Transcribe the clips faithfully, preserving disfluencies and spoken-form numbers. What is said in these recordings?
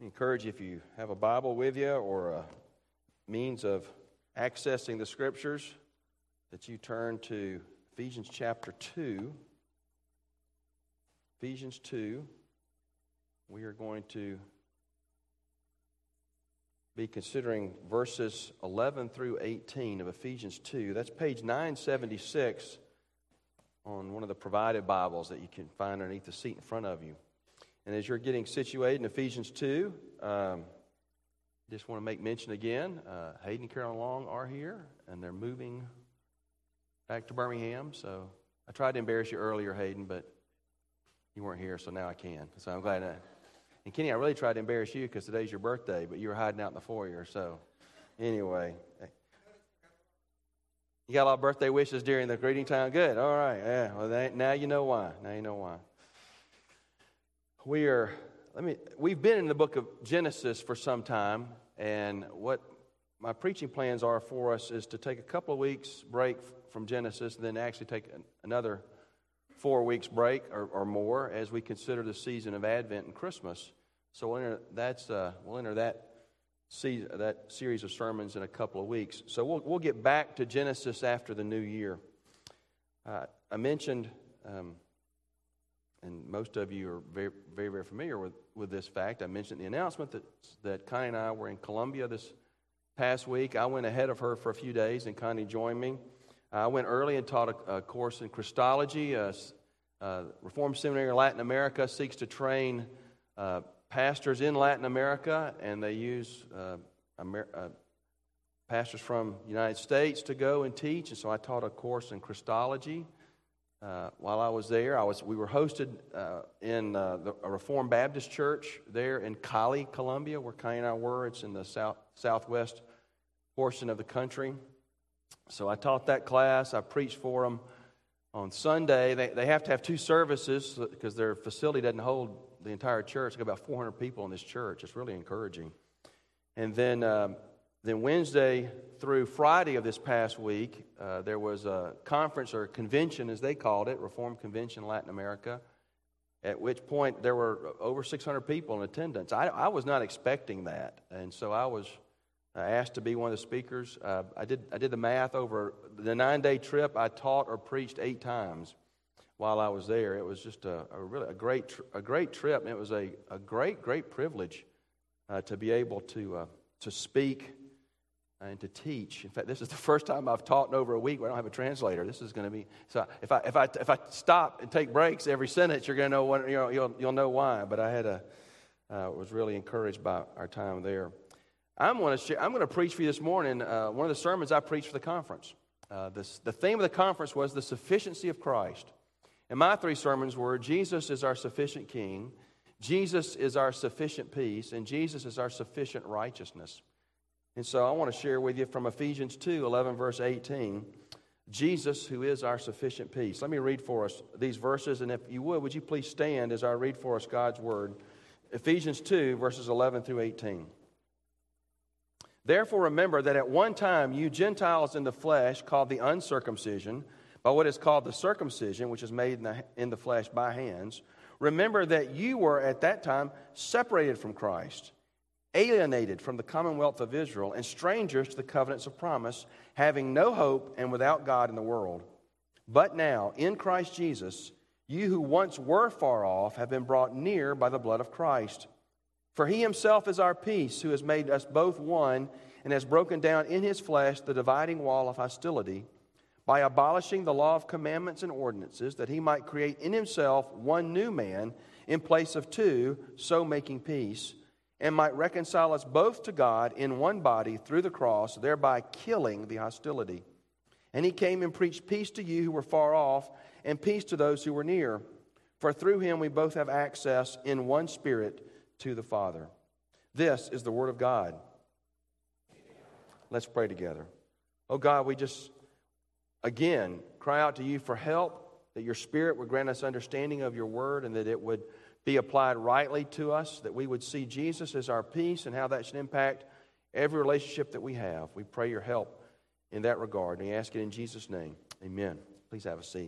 encourage you, if you have a Bible with you or a means of accessing the Scriptures, that you turn to Ephesians chapter two. Ephesians two. We are going to be considering verses eleven through eighteen of Ephesians two. That's page nine seventy-six on one of the provided Bibles that you can find underneath the seat in front of you. And as you're getting situated in Ephesians two, um, just want to make mention again, uh, Hayden and Carolyn Long are here, and they're moving back to Birmingham. So I tried to embarrass you earlier, Hayden, but you weren't here, so now I can. So I'm glad that. And Kenny, I really tried to embarrass you because today's your birthday, but you were hiding out in the foyer. So anyway, you got a lot of birthday wishes during the greeting time? Good. All right. Yeah. Well, that, now you know why. Now you know why. We are, let me, we've been in the book of Genesis for some time, and what my preaching plans are for us is to take a couple of weeks break from Genesis, and then actually take another four weeks break or, or more as we consider the season of Advent and Christmas. So we'll enter, that's, uh, we'll enter that season, that series of sermons in a couple of weeks. So we'll, we'll get back to Genesis after the new year. Uh, I mentioned... Um, And most of you are very, very, very familiar with, with this fact. I mentioned the announcement that that Connie and I were in Columbia this past week. I went ahead of her for a few days, and Connie joined me. I went early and taught a, a course in Christology. Uh, uh, Reformed Seminary in Latin America seeks to train uh, pastors in Latin America, and they use uh, Amer- uh, pastors from the United States to go and teach. And so I taught a course in Christology. Uh, while I was there, I was we were hosted uh, in uh, the, a Reformed Baptist church there in Cali, Colombia, where Connie and I were. It's in the south southwest portion of the country. So I taught that class. I preached for them on Sunday. They they have to have two services because their facility doesn't hold the entire church. There's about four hundred people in this church. It's really encouraging. And then um, then Wednesday through Friday of this past week, uh, there was a conference or convention, as they called it, Reformed Convention Latin America, at which point there were over six hundred people in attendance. I, I was not expecting that, and so I was asked to be one of the speakers. Uh, I did I did the math over the nine-day trip. I taught or preached eight times while I was there. It was just a, a really a great a great trip, and it was a, a great great privilege uh, to be able to uh, to speak and to teach. In fact, this is the first time I've taught in over a week where I don't have a translator. This is going to be so. If I if I if I stop and take breaks every sentence, you're going to know what you know. You'll you'll know why. But I had a uh, was really encouraged by our time there. I'm going to share, I'm going to preach for you this morning. Uh, one of the sermons I preached for the conference. Uh, this, the theme of the conference was the sufficiency of Christ. And my three sermons were: Jesus is our sufficient King, Jesus is our sufficient peace, and Jesus is our sufficient righteousness. And so I want to share with you from Ephesians two, eleven, verse eighteen, Jesus, who is our sufficient peace. Let me read for us these verses, and if you would, would you please stand as I read for us God's Word. Ephesians two, verses eleven through eighteen. Therefore remember that at one time you Gentiles in the flesh, called the uncircumcision, by what is called the circumcision, which is made in the, in the flesh by hands, remember that you were at that time separated from Christ, alienated from the commonwealth of Israel, and strangers to the covenants of promise, having no hope and without God in the world. But now, in Christ Jesus, you who once were far off have been brought near by the blood of Christ. For he himself is our peace, who has made us both one, and has broken down in his flesh the dividing wall of hostility, by abolishing the law of commandments and ordinances, that he might create in himself one new man in place of two, so making peace, and might reconcile us both to God in one body through the cross, thereby killing the hostility. And he came and preached peace to you who were far off, and peace to those who were near. For through him we both have access in one Spirit to the Father. This is the Word of God. Let's pray together. Oh God, we just, again, cry out to you for help, that your Spirit would grant us understanding of your Word, and that it would be applied rightly to us, that we would see Jesus as our peace and how that should impact every relationship that we have. We pray your help in that regard, and we ask it in Jesus' name. Amen. Please have a seat.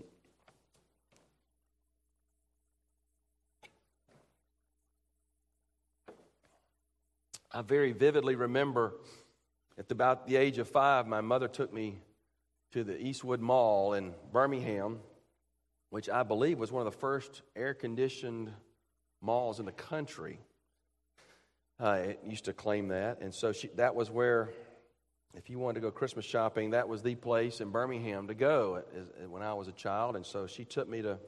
I very vividly remember at about the age of five, my mother took me to the Eastwood Mall in Birmingham, which I believe was one of the first air-conditioned malls in the country. Uh, it used to claim that. And so she, that was where, if you wanted to go Christmas shopping, that was the place in Birmingham to go as, when I was a child. And so she took me to,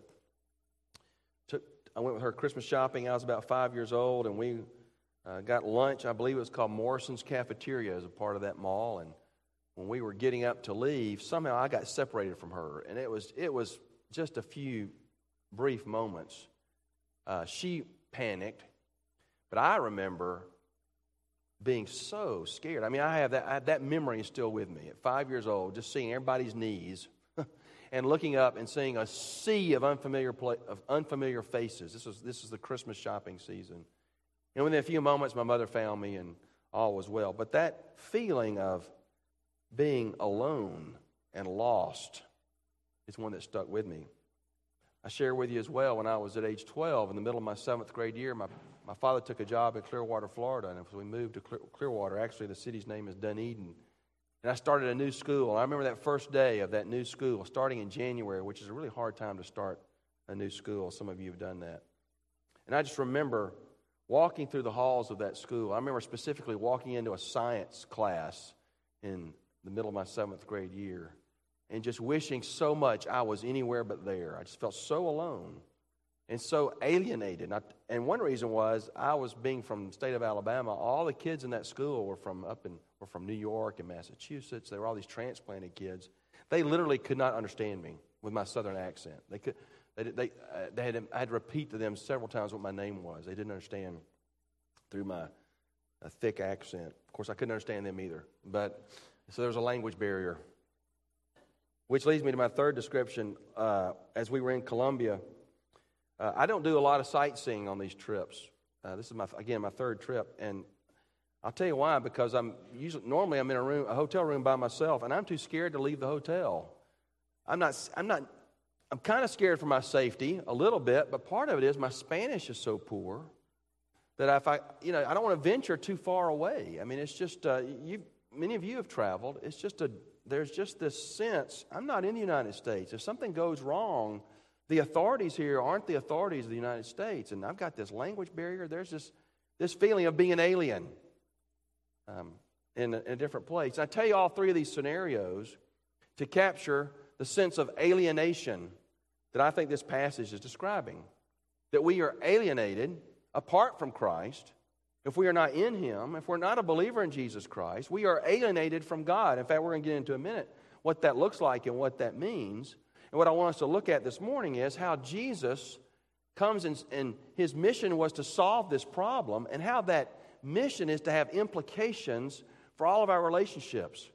took, I went with her Christmas shopping. I was about five years old, and we uh, got lunch. I believe it was called Morrison's Cafeteria as a part of that mall. And when we were getting up to leave, somehow I got separated from her. And it was, it was just a few brief moments. Uh, she panicked, but I remember being so scared. I mean, I have that I, that memory is still with me. At five years old, just seeing everybody's knees and looking up and seeing a sea of unfamiliar pla- of unfamiliar faces. This was this is the Christmas shopping season, and within a few moments, my mother found me, and all was well. But that feeling of being alone and lost is one that stuck with me. I share with you as well, when I was at age twelve, in the middle of my seventh grade year, my, my father took a job in Clearwater, Florida, and we moved to Clear, Clearwater. Actually, the city's name is Dunedin. And I started a new school. And I remember that first day of that new school, starting in January, which is a really hard time to start a new school. Some of you have done that. And I just remember walking through the halls of that school. I remember specifically walking into a science class in the middle of my seventh grade year, and just wishing so much I was anywhere but there. I just felt so alone and so alienated. And, I, and one reason was I was being from the state of Alabama. All the kids in that school were from up in were from New York and Massachusetts. They were all these transplanted kids. They literally could not understand me with my southern accent. They could. They they uh, they had I had to repeat to them several times what my name was. They didn't understand through my uh, thick accent. Of course, I couldn't understand them either. But so there was a language barrier. Which leads me to my third description. Uh, as we were in Colombia, uh, I don't do a lot of sightseeing on these trips. Uh, this is my again my third trip, and I'll tell you why. Because I'm usually normally I'm in a room, a hotel room by myself, and I'm too scared to leave the hotel. I'm not. I'm not. I'm kind of scared for my safety a little bit, but part of it is my Spanish is so poor that if I, you know, I don't want to venture too far away. I mean, it's just uh, you. Many of you have traveled. It's just a. There's just this sense, I'm not in the United States. If something goes wrong, the authorities here aren't the authorities of the United States. And I've got this language barrier. There's this, this feeling of being an alien um, in, a, in a different place. And I tell you all three of these scenarios to capture the sense of alienation that I think this passage is describing. That we are alienated apart from Christ. If we are not in Him, if we're not a believer in Jesus Christ, we are alienated from God. In fact, we're going to get into a minute what that looks like and what that means. And what I want us to look at this morning is how Jesus comes in, and His mission was to solve this problem, and how that mission is to have implications for all of our relationships.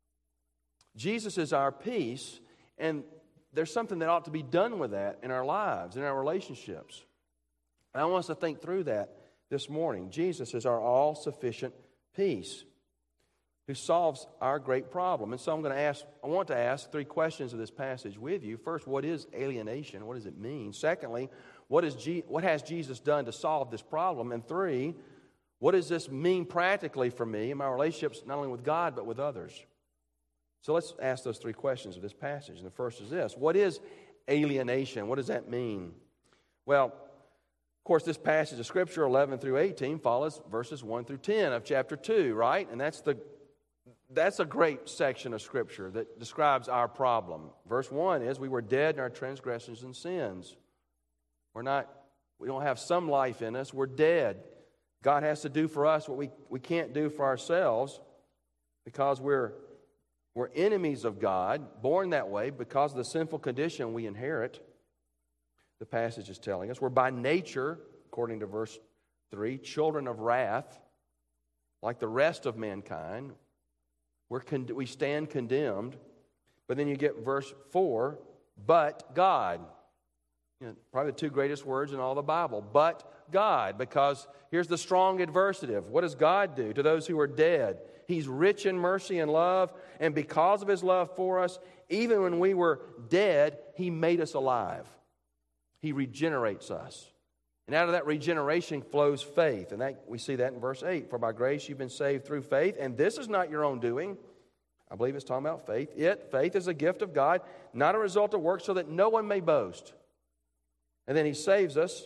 Jesus is our peace, and there's something that ought to be done with that in our lives, in our relationships. And I want us to think through that this morning. Jesus is our all-sufficient peace who solves our great problem. And so I'm going to ask, I want to ask three questions of this passage with you. First, what is alienation? What does it mean? Secondly, what is G- what has Jesus done to solve this problem? And three, what does this mean practically for me in my relationships, not only with God, but with others? So let's ask those three questions of this passage. And the first is this: what is alienation? What does that mean? Well, of course, this passage of Scripture, eleven through eighteen, follows verses one through ten of chapter two, right? And that's the that's a great section of Scripture that describes our problem. Verse one is, we were dead in our transgressions and sins. We're not, we don't have some life in us. We're dead. God has to do for us what we, we can't do for ourselves because we're, we're enemies of God, born that way because of the sinful condition we inherit. The passage is telling us we're by nature, according to verse three, children of wrath, like the rest of mankind. We're con- we stand condemned. But then you get verse four, but God. You know, probably the two greatest words in all the Bible. But God, because here's the strong adversative. What does God do to those who are dead? He's rich in mercy and love, and because of His love for us, even when we were dead, He made us alive. He regenerates us. And out of that regeneration flows faith. And that, we see that in verse eight. For by grace you've been saved through faith. And this is not your own doing. I believe it's talking about faith. It, faith is a gift of God, not a result of works, so that no one may boast. And then he saves us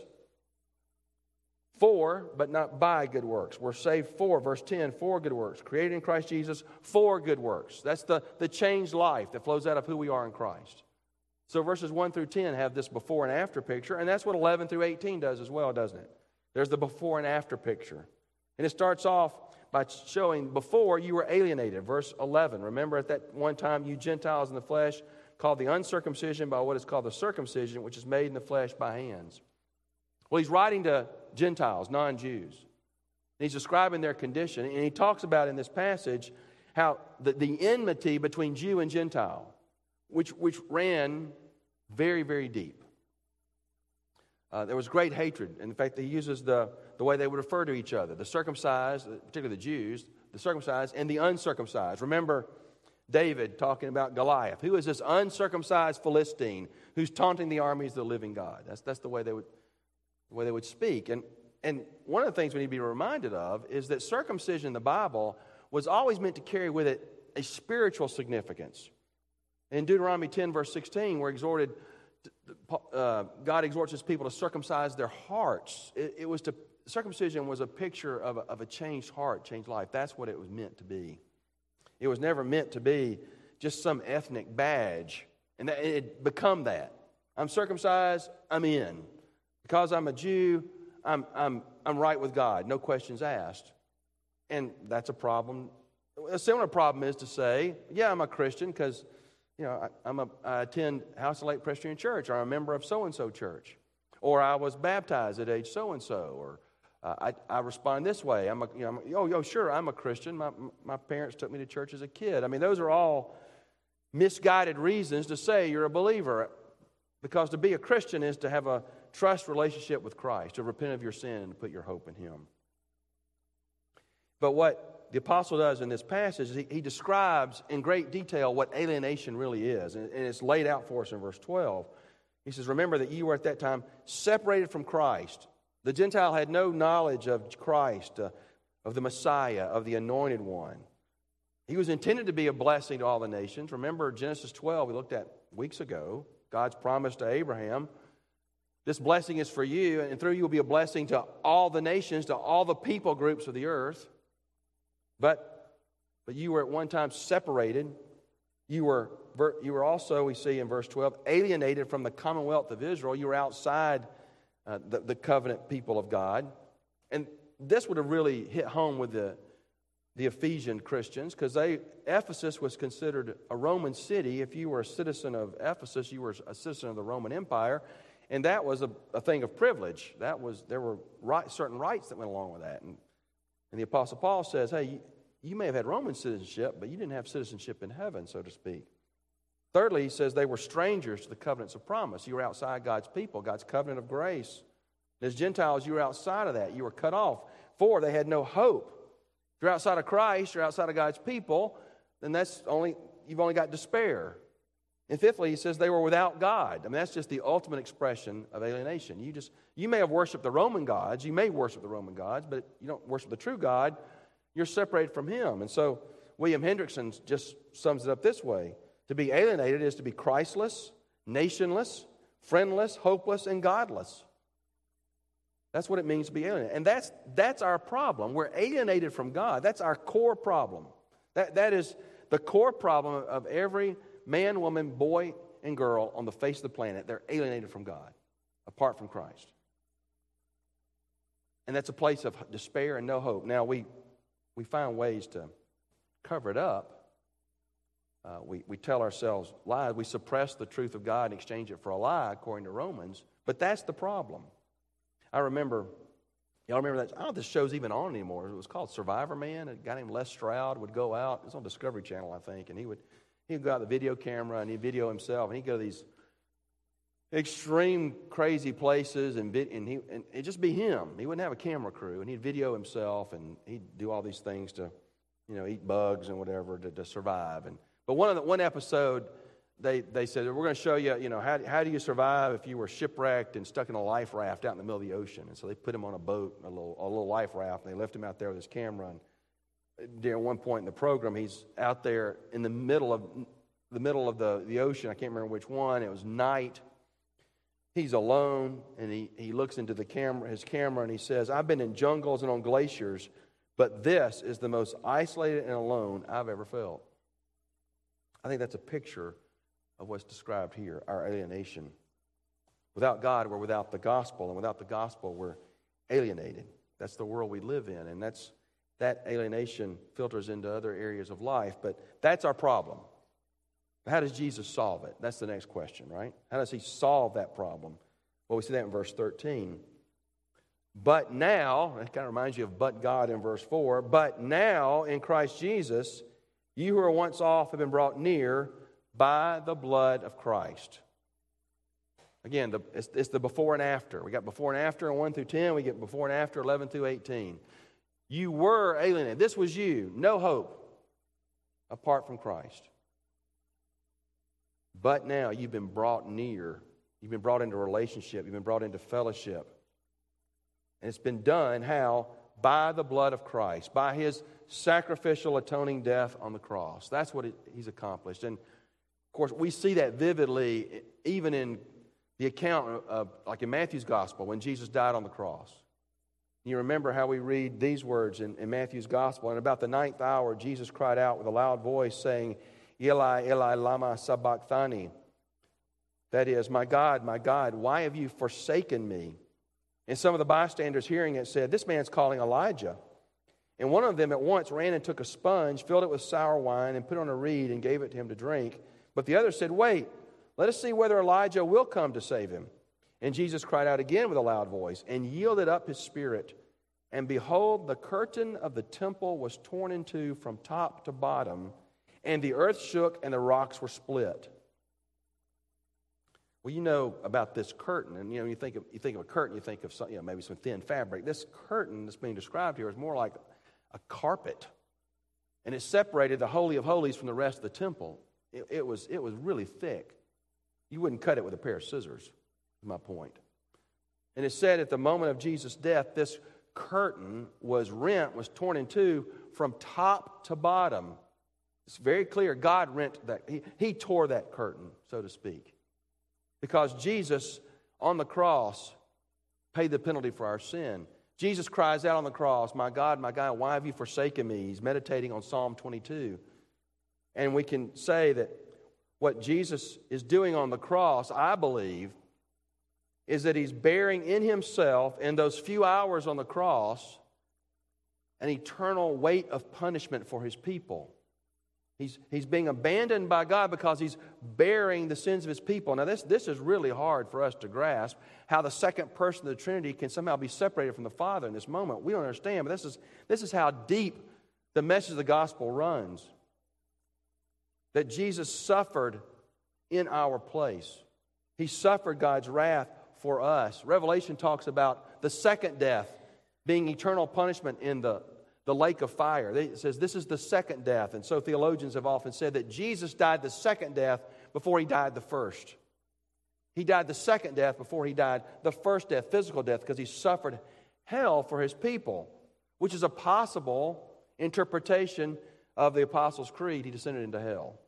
for, but not by good works. We're saved for, verse ten, for good works. Created in Christ Jesus for good works. That's the, the changed life that flows out of who we are in Christ. So verses one through ten have this before and after picture, and that's what eleven through eighteen does as well, doesn't it? There's the before and after picture. And it starts off by showing before you were alienated. Verse eleven, remember at that one time you Gentiles in the flesh, called the uncircumcision by what is called the circumcision, which is made in the flesh by hands. Well, he's writing to Gentiles, non-Jews. And he's describing their condition, and he talks about in this passage how the, the enmity between Jew and Gentile, which, which ran very, very deep. Uh, there was great hatred. In fact, he uses the, the way they would refer to each other, the circumcised, particularly the Jews, the circumcised and the uncircumcised. Remember David talking about Goliath. Who is this uncircumcised Philistine who's taunting the armies of the living God? That's, that's the way they would, the way they would speak. And, and one of the things we need to be reminded of is that circumcision in the Bible was always meant to carry with it a spiritual significance. In Deuteronomy ten, verse sixteen, we're exhorted, uh, God exhorts his people to circumcise their hearts. It, it was to, circumcision was a picture of a, of a changed heart, changed life. That's what it was meant to be. It was never meant to be just some ethnic badge. And that, it become that. I'm circumcised, I'm in. Because I'm a Jew, I'm, I'm, I'm right with God. No questions asked. And that's a problem. A similar problem is to say, yeah, I'm a Christian because, you know, I, I'm a, I attend House of Lake Presbyterian Church, or I'm a member of so-and-so church. Or I was baptized at age so-and-so, or Uh, I, I respond this way. I'm a, you know, I'm, oh, yo, sure, I'm a Christian. My, my parents took me to church as a kid. I mean, those are all misguided reasons to say you're a believer. Because to be a Christian is to have a trust relationship with Christ, to repent of your sin and to put your hope in Him. But what the apostle does in this passage is he, he describes in great detail what alienation really is. And, and it's laid out for us in verse twelve. He says, remember that you were at that time separated from Christ. The Gentile had no knowledge of Christ, uh, of the Messiah, of the Anointed One. He was intended to be a blessing to all the nations. Remember Genesis twelve we looked at weeks ago. God's promise to Abraham. This blessing is for you, and through you will be a blessing to all the nations, to all the people groups of the earth. But, but you were at one time separated. You were, you were also, we see in verse twelve, alienated from the commonwealth of Israel. You were outside Uh, the, the covenant people of God. And this would have really hit home with the, the Ephesian Christians, because they Ephesus was considered a Roman city. If you were a citizen of Ephesus, you were a citizen of the Roman Empire, and that was a, a thing of privilege. That was there were right, certain rights that went along with that. And, and the Apostle Paul says, hey, you, you may have had Roman citizenship, but you didn't have citizenship in heaven, so to speak. Thirdly, he says they were strangers to the covenants of promise. You were outside God's people, God's covenant of grace. As Gentiles, you were outside of that. You were cut off. For they had no hope. If you're outside of Christ, you're outside of God's people, then that's only you've only got despair. And fifthly, he says they were without God. I mean, that's just the ultimate expression of alienation. You just you may have worshipped the Roman gods. You may worship the Roman gods, but you don't worship the true God. You're separated from Him. And so William Hendrickson just sums it up this way. To be alienated is to be Christless, nationless, friendless, hopeless, and godless. That's what it means to be alienated. And that's that's our problem. We're alienated from God. That's our core problem. That That is the core problem of every man, woman, boy, and girl on the face of the planet. They're alienated from God, apart from Christ. And that's a place of despair and no hope. Now, we, we find ways to cover it up. Uh, we, we tell ourselves lies. We suppress the truth of God and exchange it for a lie, according to Romans. But that's the problem. I remember, y'all remember that? I don't know if this show's even on anymore. It was called Survivor Man. A guy named Les Stroud would go out. It was on Discovery Channel, I think. And he would he'd go out with the video camera and he'd video himself. And he'd go to these extreme, crazy places and, and, he, and it'd just be him. He wouldn't have a camera crew. And he'd video himself and he'd do all these things to, you know, eat bugs and whatever to, to survive. And But one of the, one episode they, they said, we're going to show you, you know, how, how do you survive if you were shipwrecked and stuck in a life raft out in the middle of the ocean? And so they put him on a boat, a little, a little life raft, and they left him out there with his camera. And during one point in the program, he's out there in the middle of the middle of the, the ocean. I can't remember which one. It was night. He's alone, and he, he looks into the camera, his camera, and he says, I've been in jungles and on glaciers, but this is the most isolated and alone I've ever felt. I think that's a picture of what's described here, our alienation. Without God, we're without the gospel, and without the gospel, we're alienated. That's the world we live in, and that's that alienation filters into other areas of life, but that's our problem. How does Jesus solve it? That's the next question, right? How does he solve that problem? Well, we see that in verse thirteen. But now, it kind of reminds you of but God in verse four, but now in Christ Jesus, you who were once off have been brought near by the blood of Christ. Again, the, it's, it's the before and after. We got before and after in one through ten. We get before and after eleven through eighteen. You were alienated. This was you. No hope apart from Christ. But now you've been brought near. You've been brought into relationship. You've been brought into fellowship. And it's been done, how? By the blood of Christ. By His sacrificial atoning death on the cross. That's what it, He's accomplished. And, of course, we see that vividly even in the account of, like in Matthew's Gospel, when Jesus died on the cross. You remember how we read these words in, in Matthew's Gospel. And about the ninth hour, Jesus cried out with a loud voice, saying, Eli, Eli, lama sabachthani. That is, my God, my God, why have you forsaken me? And some of the bystanders hearing it said, this man's calling Elijah. And one of them at once ran and took a sponge, filled it with sour wine, and put on a reed and gave it to him to drink. But the other said, wait, let us see whether Elijah will come to save him. And Jesus cried out again with a loud voice and yielded up his spirit. And behold, the curtain of the temple was torn in two from top to bottom, and the earth shook and the rocks were split. Well, you know about this curtain, and you know you think of you think of a curtain, you think of some, you know maybe some thin fabric. This curtain that's being described here is more like a carpet, and it separated the Holy of Holies from the rest of the temple. It, it was it was really thick. You wouldn't cut it with a pair of scissors. Is my point. And it said at the moment of Jesus' death, this curtain was rent, was torn in two from top to bottom. It's very clear. God rent that. He, he tore that curtain, so to speak. Because Jesus, on the cross, paid the penalty for our sin. Jesus cries out on the cross, my God, my God, why have you forsaken me? He's meditating on Psalm twenty-two. And we can say that what Jesus is doing on the cross, I believe, is that He's bearing in Himself, in those few hours on the cross, an eternal weight of punishment for His people. He's, he's being abandoned by God because He's bearing the sins of His people. Now, this, this is really hard for us to grasp, how the second person of the Trinity can somehow be separated from the Father in this moment. We don't understand, but this is, this is how deep the message of the gospel runs. That Jesus suffered in our place. He suffered God's wrath for us. Revelation talks about the second death being eternal punishment in the The lake of fire. It says this is the second death. And so theologians have often said that Jesus died the second death before He died the first. He died the second death before He died the first death, physical death, because He suffered hell for His people, which is a possible interpretation of the Apostles' Creed. He descended into hell.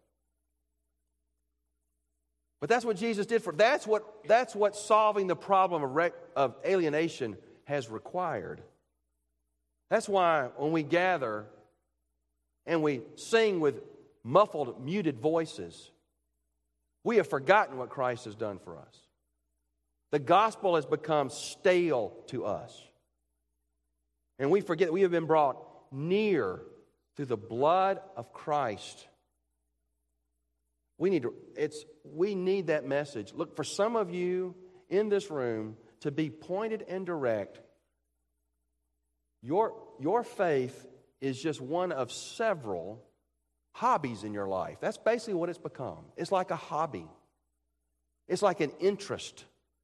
But that's what Jesus did for. That's what, that's what solving the problem of, rec, of alienation has required. That's why when we gather and we sing with muffled, muted voices, we have forgotten what Christ has done for us. The gospel has become stale to us. And we forget that we have been brought near through the blood of Christ. We need to, it's, we need that message. Look, for some of you in this room to be pointed and direct. Your, your faith is just one of several hobbies in your life. That's basically what it's become. It's like a hobby. It's like an interest.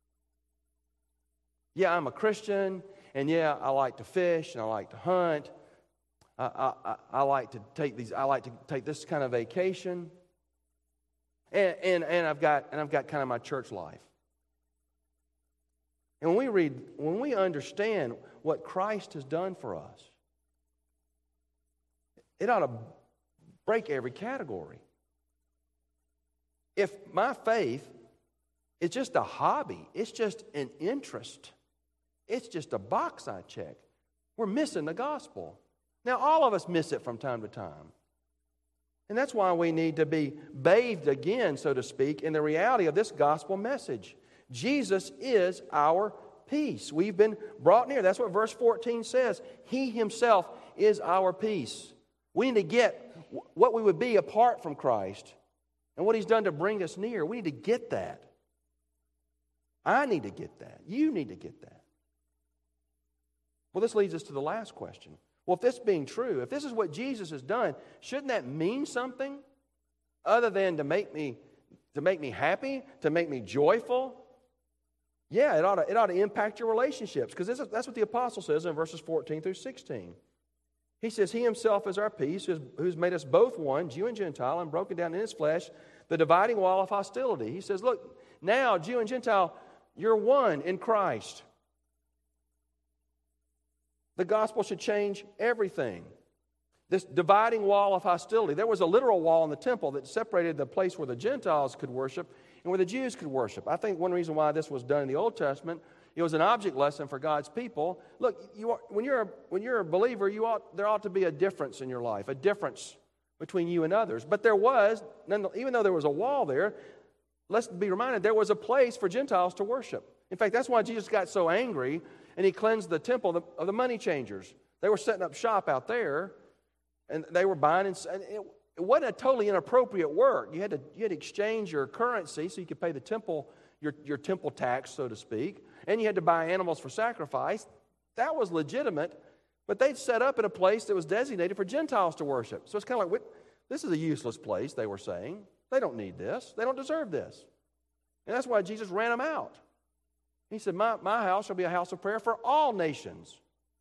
Yeah, I'm a Christian, and yeah, I like to fish, and I like to hunt. I, I, I like to take these. I like to take this kind of vacation. and, and, and I've got and I've got kind of my church life. And when we read, when we understand what Christ has done for us, it ought to break every category. If my faith is just a hobby, it's just an interest, it's just a box I check, we're missing the gospel. Now, all of us miss it from time to time. And that's why we need to be bathed again, so to speak, in the reality of this gospel message. Jesus is our peace. We've been brought near. That's what verse fourteen says. He himself is our peace. We need to get what we would be apart from Christ and what he's done to bring us near. We need to get that. I need to get that. You need to get that. Well, this leads us to the last question. Well, if this being true, if this is what Jesus has done, shouldn't that mean something other than to make me to make me happy, to make me joyful? Yeah, it ought to, it ought to impact your relationships, because that's what the apostle says in verses fourteen through sixteen. He says, He himself is our peace, who's made us both one, Jew and Gentile, and broken down in his flesh the dividing wall of hostility. He says, look, now, Jew and Gentile, you're one in Christ. The gospel should change everything. This dividing wall of hostility. There was a literal wall in the temple that separated the place where the Gentiles could worship and where the Jews could worship. I think one reason why this was done in the Old Testament, it was an object lesson for God's people. Look, you are, when you're a, when you're a believer, you ought, there ought to be a difference in your life, a difference between you and others. But there was, even though there was a wall there, let's be reminded, there was a place for Gentiles to worship. In fact, that's why Jesus got so angry and he cleansed the temple of the, of the money changers. They were setting up shop out there, and they were buying and selling. It, it wasn't a totally inappropriate work. You had to you had to exchange your currency so you could pay the temple your your temple tax, so to speak, and you had to buy animals for sacrifice. That was legitimate, but they'd set up in a place that was designated for Gentiles to worship. So it's kind of like, this is a useless place, they were saying. They don't need this. They don't deserve this. And that's why Jesus ran them out. He said, my, my house shall be a house of prayer for all nations.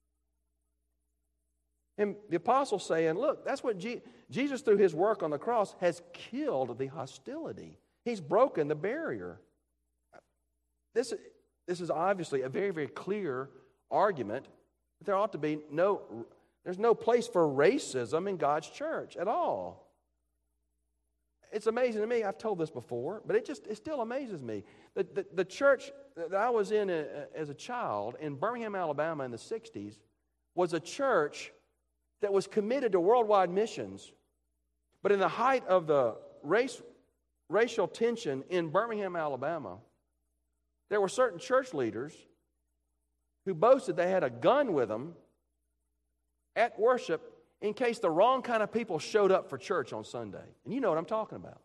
And the apostle's saying, look, that's what Je- Jesus, through his work on the cross, has killed the hostility. He's broken the barrier. This, this is obviously a very, very clear argument that there ought to be no, there's no place for racism in God's church at all. It's amazing to me. I've told this before, but it just it still amazes me. The, the, the church that I was in a, as a child in Birmingham, Alabama in the sixties was a church that was committed to worldwide missions. But in the height of the race, racial tension in Birmingham, Alabama, there were certain church leaders who boasted they had a gun with them at worship in case the wrong kind of people showed up for church on Sunday. And you know what I'm talking about.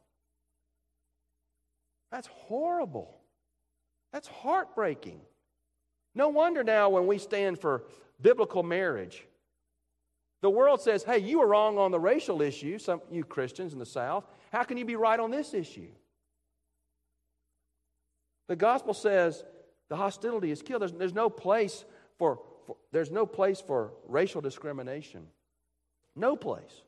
That's horrible. That's heartbreaking. No wonder now when we stand for biblical marriage, the world says, hey, you were wrong on the racial issue, some you Christians in the South. How can you be right on this issue? The gospel says the hostility is killed. There's, there's no place for, for there's no place for racial discrimination. No place.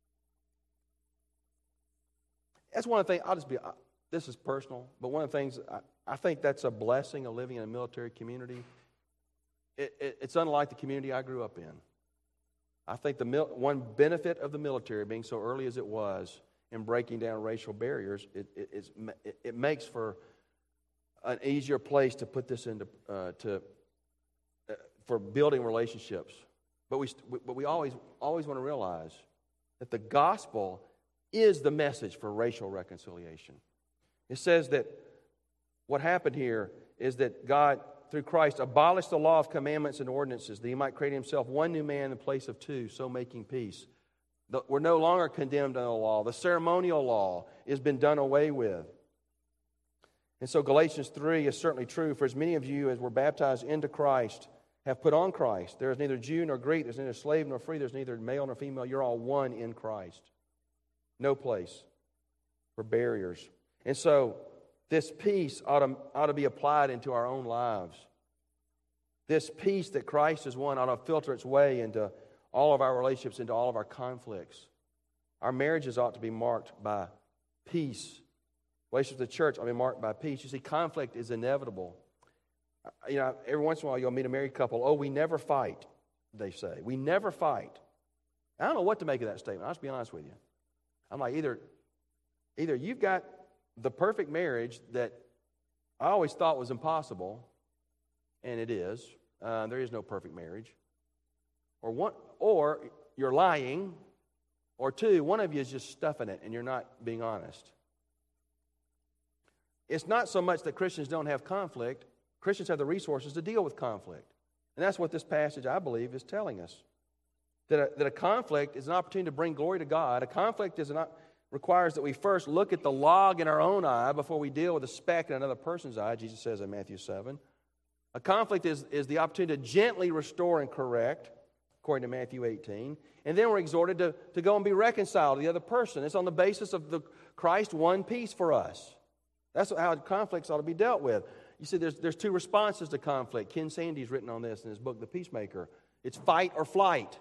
That's one of the things, I'll just be, this is personal, but one of the things, I, I think that's a blessing of living in a military community. It, it, it's unlike the community I grew up in. I think the mil, one benefit of the military, being so early as it was, in breaking down racial barriers, it, it, it's, it, it makes for an easier place to put this into, uh, to, uh, for building relationships. But we, but we always, always want to realize that the gospel is the message for racial reconciliation. It says that what happened here is that God, through Christ, abolished the law of commandments and ordinances, that he might create himself one new man in place of two, so making peace. The, we're no longer condemned under the law. The ceremonial law has been done away with. And so Galatians three is certainly true. For as many of you as were baptized into Christ have put on Christ. There is neither Jew nor Greek, there's neither slave nor free, there's neither male nor female. You're all one in Christ. No place for barriers. And so this peace ought to, ought to be applied into our own lives. This peace that Christ has won ought to filter its way into all of our relationships, into all of our conflicts. Our marriages ought to be marked by peace Relationships with the church are marked by peace. You see, conflict is inevitable. You know, every once in a while you'll meet a married couple. Oh, we never fight, they say. We never fight. I don't know what to make of that statement. I'll just be honest with you. I'm like, either, either you've got the perfect marriage that I always thought was impossible, and it is. Uh, there is no perfect marriage. Or one, or you're lying. Or two, one of you is just stuffing it and you're not being honest. It's not so much that Christians don't have conflict. Christians have the resources to deal with conflict. And that's what this passage, I believe, is telling us. That a, that a conflict is an opportunity to bring glory to God. A conflict is not, requires that we first look at the log in our own eye before we deal with the speck in another person's eye, Jesus says in Matthew seven. A conflict is, is the opportunity to gently restore and correct, according to Matthew eighteen. And then we're exhorted to, to go and be reconciled to the other person. It's on the basis of the Christ won peace for us. That's how conflicts ought to be dealt with. You see, there's, there's two responses to conflict. Ken Sande's written on this in his book, The Peacemaker. It's fight or flight.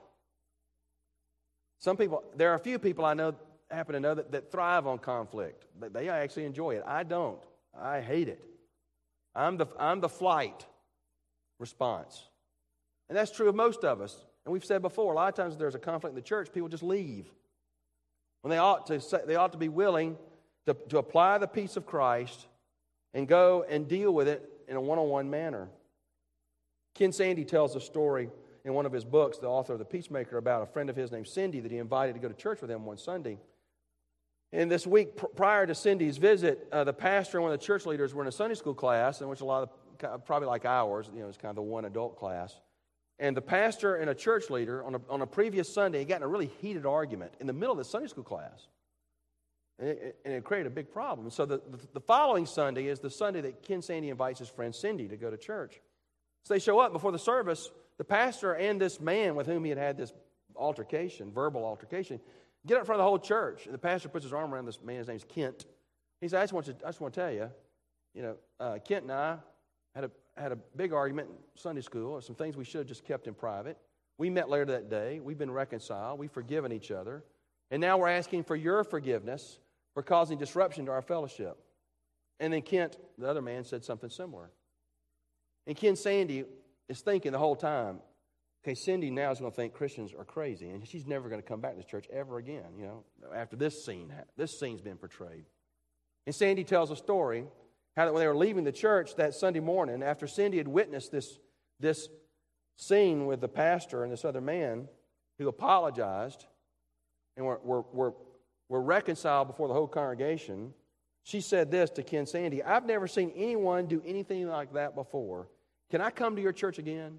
Some people, there are a few people I know, happen to know, that, that thrive on conflict. They actually enjoy it. I don't. I hate it. I'm the, I'm the flight response. And that's true of most of us. And we've said before, a lot of times if there's a conflict in the church, people just leave. When they ought to say, they ought to be willing to, to apply the peace of Christ and go and deal with it in a one-on-one manner. Ken Sande tells a story in one of his books, the author of The Peacemaker, about a friend of his named Cindy that he invited to go to church with him one Sunday. And this week pr- prior to Cindy's visit, uh, the pastor and one of the church leaders were in a Sunday school class, in which a lot of, probably like ours, you know, it's kind of the one adult class. And the pastor and a church leader on a, on a previous Sunday had gotten a really heated argument in the middle of the Sunday school class. And it, and it created a big problem. So the, the, the following Sunday is the Sunday that Ken Sande invites his friend Cindy to go to church. So they show up before the service. The pastor and this man with whom he had had this altercation, verbal altercation, get up in front of the whole church. And the pastor puts his arm around this man. His name's Kent. He said, I just want to, I just want to tell you, you know, uh, Kent and I had a had a big argument in Sunday school, or some things we should have just kept in private. We met later that day. We've been reconciled. We've forgiven each other. And now we're asking for your forgiveness for causing disruption to our fellowship. And then Kent, the other man, said something similar. And Ken Sande is thinking the whole time, okay, Cindy now is going to think Christians are crazy, and she's never going to come back to this church ever again, you know, after this scene, this scene's been portrayed. And Sande tells a story how that when they were leaving the church that Sunday morning, after Cindy had witnessed this, this scene with the pastor and this other man who apologized and were, were, were, were reconciled before the whole congregation, she said this to Ken Sande, I've never seen anyone do anything like that before. Can I come to your church again?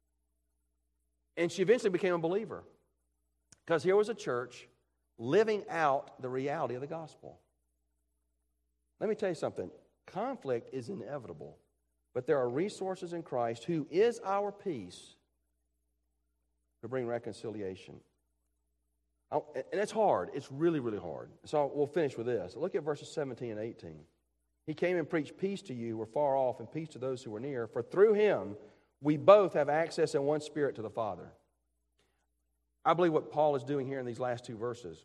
And she eventually became a believer because here was a church living out the reality of the gospel. Let me tell you something. Conflict is inevitable, but there are resources in Christ, who is our peace, to bring reconciliation. And it's hard. It's really, really hard. So we'll finish with this. Look at verses seventeen and eighteen. He came and preached peace to you who were far off and peace to those who were near, for through him we both have access in one spirit to the Father. I believe what Paul is doing here in these last two verses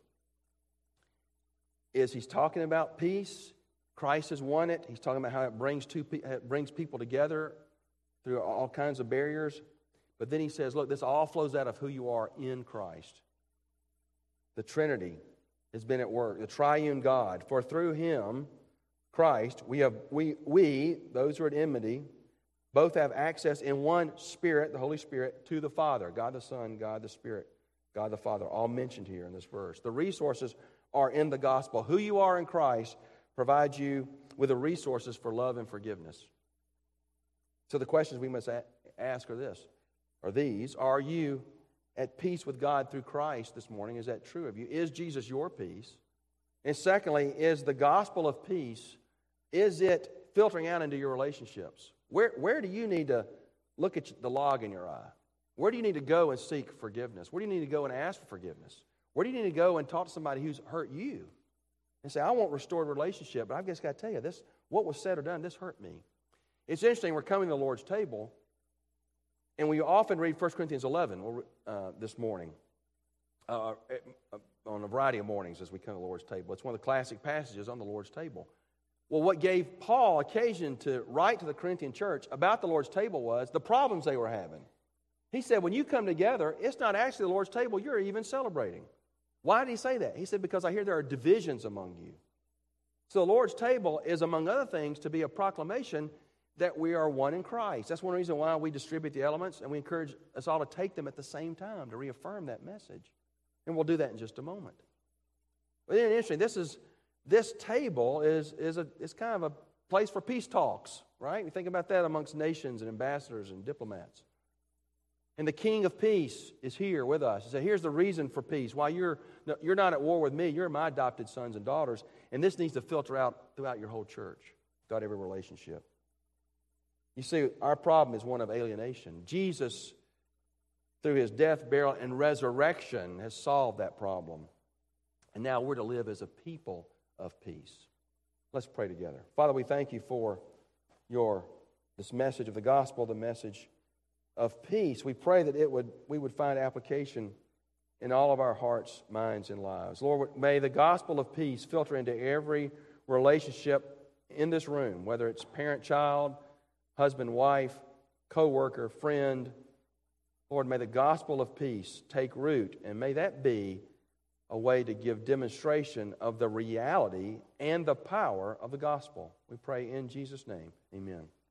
is he's talking about peace. Christ has won it. He's talking about how it brings two it brings people together through all kinds of barriers. But then he says, look, this all flows out of who you are in Christ. The Trinity has been at work, the triune God. For through him, Christ, we have we we, those who are at enmity, both have access in one Spirit, the Holy Spirit, to the Father, God the Son, God the Spirit, God the Father, all mentioned here in this verse. The resources are in the gospel. Who you are in Christ provides you with the resources for love and forgiveness. So the questions we must ask are this, are these. Are you at peace with God through Christ this morning? Is that true of you? Is Jesus your peace? And secondly, is the gospel of peace, is it filtering out into your relationships? Where, where do you need to look at the log in your eye? Where do you need to go and seek forgiveness? Where do you need to go and ask for forgiveness? Where do you need to go and talk to somebody who's hurt you? And say, I want restored relationship, but I've just got to tell you, this, what was said or done, this hurt me. It's interesting, we're coming to the Lord's table, and we often read First Corinthians eleven uh, this morning, uh, on a variety of mornings as we come to the Lord's table. It's one of the classic passages on the Lord's table. Well, what gave Paul occasion to write to the Corinthian church about the Lord's table was the problems they were having. He said, when you come together, it's not actually the Lord's table you're even celebrating. Why did he say that? He said, because I hear there are divisions among you. So the Lord's table is, among other things, to be a proclamation that we are one in Christ. That's one reason why we distribute the elements, and we encourage us all to take them at the same time to reaffirm that message. And we'll do that in just a moment. But then, interesting, this is this table is is a is kind of a place for peace talks, right? We think about that amongst nations and ambassadors and diplomats. And the King of Peace is here with us. He said, here's the reason for peace. Why you're you're not at war with me, you're my adopted sons and daughters, and this needs to filter out throughout your whole church, throughout every relationship. You see, our problem is one of alienation. Jesus, through his death, burial, and resurrection, has solved that problem. And now we're to live as a people of peace. Let's pray together. Father, we thank you for your this message of the gospel, the message of peace. We pray that it would we would find application in all of our hearts, minds, and lives. Lord, may the gospel of peace filter into every relationship in this room, whether it's parent-child, husband, wife, co-worker, friend. Lord, may the gospel of peace take root, and may that be a way to give demonstration of the reality and the power of the gospel. We pray in Jesus' name. Amen.